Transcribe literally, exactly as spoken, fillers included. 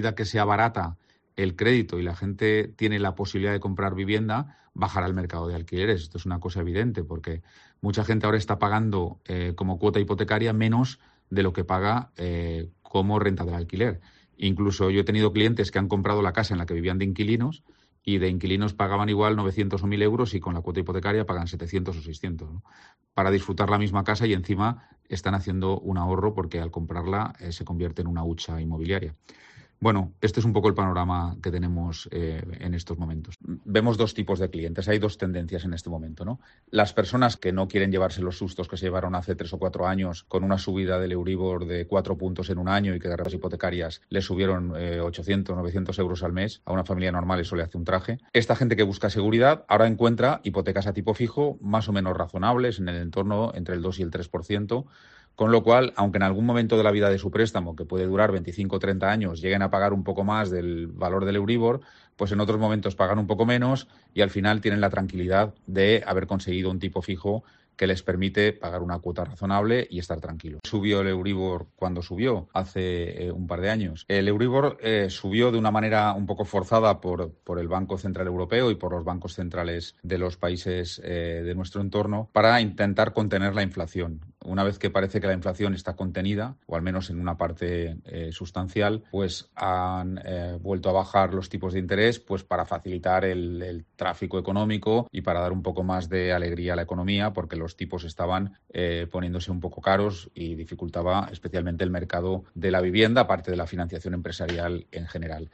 medida que sea barata el crédito y la gente tiene la posibilidad de comprar vivienda, bajará el mercado de alquileres. Esto es una cosa evidente porque mucha gente ahora está pagando eh, como cuota hipotecaria menos de lo que paga eh, como renta del alquiler. Incluso yo he tenido clientes que han comprado la casa en la que vivían de inquilinos y de inquilinos pagaban igual novecientos o mil euros y con la cuota hipotecaria pagan setecientos o seiscientos, ¿no? Para disfrutar la misma casa y encima están haciendo un ahorro porque al comprarla eh, se convierte en una hucha inmobiliaria. Bueno, este es un poco el panorama que tenemos eh, en estos momentos. Vemos dos tipos de clientes, hay dos tendencias en este momento, ¿no? Las personas que no quieren llevarse los sustos que se llevaron hace tres o cuatro años con una subida del Euribor de cuatro puntos en un año y que de rentas hipotecarias le subieron eh, ochocientos, novecientos euros al mes. A una familia normal eso le hace un traje. Esta gente que busca seguridad ahora encuentra hipotecas a tipo fijo más o menos razonables en el entorno entre el dos y el tres por ciento. Con lo cual, aunque en algún momento de la vida de su préstamo, que puede durar veinticinco o treinta años, lleguen a pagar un poco más del valor del Euribor, pues en otros momentos pagan un poco menos y al final tienen la tranquilidad de haber conseguido un tipo fijo que les permite pagar una cuota razonable y estar tranquilos. Subió el Euribor cuando subió, hace eh, un par de años. El Euribor eh, subió de una manera un poco forzada por, por el Banco Central Europeo y por los bancos centrales de los países eh, de nuestro entorno para intentar contener la inflación. Una vez que parece que la inflación está contenida, o al menos en una parte eh, sustancial, pues han eh, vuelto a bajar los tipos de interés pues para facilitar el, el tráfico económico y para dar un poco más de alegría a la economía, porque los tipos estaban eh, poniéndose un poco caros y dificultaba especialmente el mercado de la vivienda, aparte de la financiación empresarial en general.